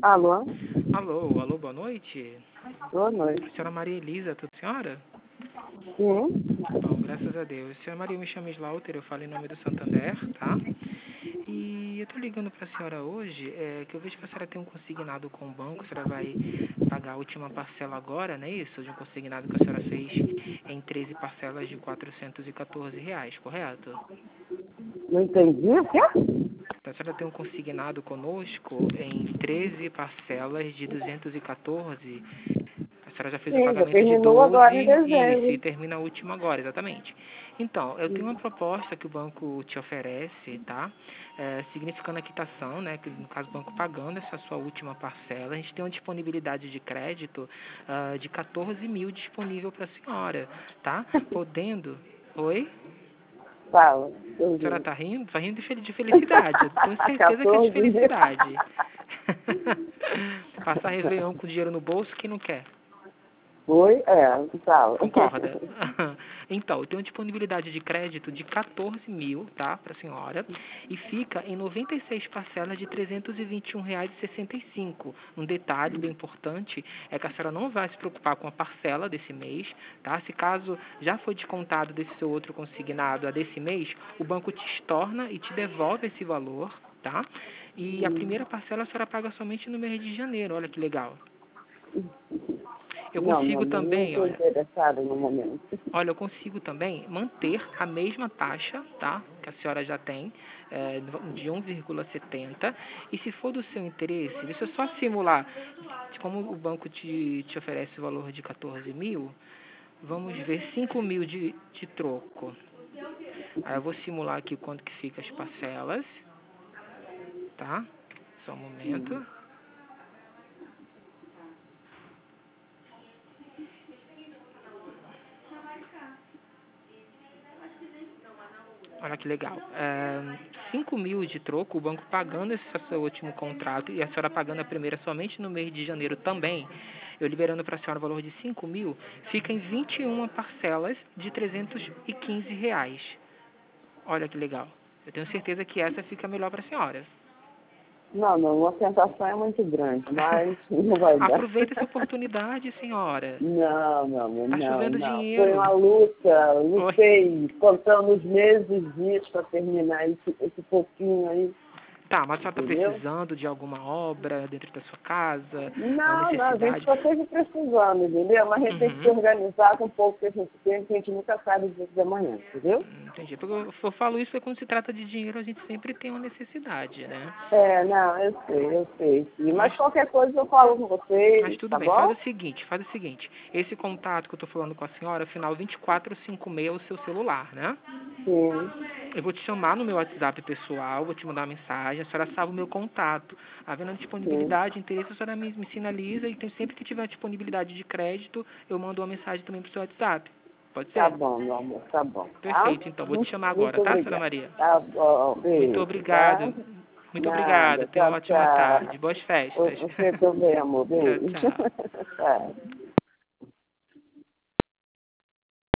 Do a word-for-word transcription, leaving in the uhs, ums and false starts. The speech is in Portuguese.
Alô? Alô, alô, boa noite. Boa noite. Senhora Maria Elisa, tudo senhora? Sim. Bom, graças a Deus. Senhora Maria, me chamo Slaughter, eu falo em nome do Santander, tá? E eu tô ligando pra senhora hoje, é, que eu vejo que a senhora tem um consignado com o banco, a senhora vai pagar a última parcela agora, não é isso? De um consignado que a senhora fez em treze parcelas de quatrocentos e quatorze reais, correto? Não entendi o quê? Então, a senhora tem um consignado conosco em treze parcelas de duzentos e quatorze. A senhora já fez o Sim, já pagamento de terminou doze, agora em isso, e dezembro. termina a última agora, exatamente. Então, eu tenho uma proposta que o banco te oferece, tá? É, significando a quitação, né? Que no caso o banco pagando essa sua última parcela, a gente tem uma disponibilidade de crédito uh, de quatorze mil disponível para a senhora, tá? Podendo... Oi? Fala, A senhora entendi. está rindo? Está rindo de fel- de felicidade. Eu tenho certeza que é de quatorze mil. felicidade. Passar Réveillon com dinheiro no bolso, quem não quer? Oi? É, fala. Concorda? Então, eu tenho disponibilidade de crédito de quatorze mil, tá, para a senhora, e fica em noventa e seis parcelas de trezentos e vinte e um reais e sessenta e cinco. Um detalhe bem importante é que a senhora não vai se preocupar com a parcela desse mês, tá? Se caso já foi descontado desse seu outro consignado a desse mês, o banco te estorna e te devolve esse valor, tá? E a primeira parcela a senhora paga somente no mês de janeiro, olha que legal. Eu Não, meu consigo amor, não também, estou olha, interessada no momento. olha, eu consigo também manter a mesma taxa, tá? Que a senhora já tem, é, de um vírgula setenta. E se for do seu interesse, deixa eu só simular. Como o banco te, te oferece o valor de quatorze mil, vamos ver cinco mil de, de troco. Aí eu vou simular aqui quanto que fica as parcelas, tá? Só um momento. Olha que legal. É, cinco mil de troco, o banco pagando esse seu último contrato e a senhora pagando a primeira somente no mês de janeiro também, eu liberando para a senhora o valor de cinco mil, fica em vinte e uma parcelas de trezentos e quinze reais. Olha que legal. Eu tenho certeza que essa fica melhor para a senhora. Não, não, a tentação é muito grande, mas não vai dar. Aproveita essa oportunidade, senhora. Não, não, não, Tá não, chovendo não. Foi dinheiro. uma luta, Oi. lutei, contando os meses e dias para terminar esse, esse pouquinho aí. Tá, mas a senhora está Entendeu? precisando de alguma obra dentro da sua casa? Uma Não, não, a gente necessidade? só esteve precisando, entendeu? Mas a gente tem que se Uhum. organizar com um pouco que a gente tem, que a gente nunca sabe do dia de amanhã, entendeu? Entendi. Porque eu, eu falo isso porque quando se trata de dinheiro, a gente sempre tem uma necessidade, né? É, não, eu sei, eu sei, sim. Mas, Mas, qualquer coisa eu falo com mas vocês, tudo tá bem, faz bom? o seguinte, faz o seguinte. Esse contato que eu tô falando com a senhora, final vinte e quatro cinquenta e seis é o seu celular, né? Sim. Eu vou te chamar no meu WhatsApp pessoal, vou te mandar uma mensagem, a senhora salva o meu contato. Havendo a Sim. disponibilidade, interesse, a senhora me, me sinaliza e tem, sempre que tiver disponibilidade de crédito, eu mando uma mensagem também pro seu WhatsApp. Pode Tá ser? bom, meu amor, tá bom, tá? Perfeito, então. Vou te Muito, chamar agora, muito tá, senhora obrigada. Maria? Tá bom, Muito beijo, tá? obrigado. Muito obrigado. Nada, Tenha tchau, uma ótima tchau. tarde. Boas festas. Você também, amor, Tchau, beijo. tchau. Tchau.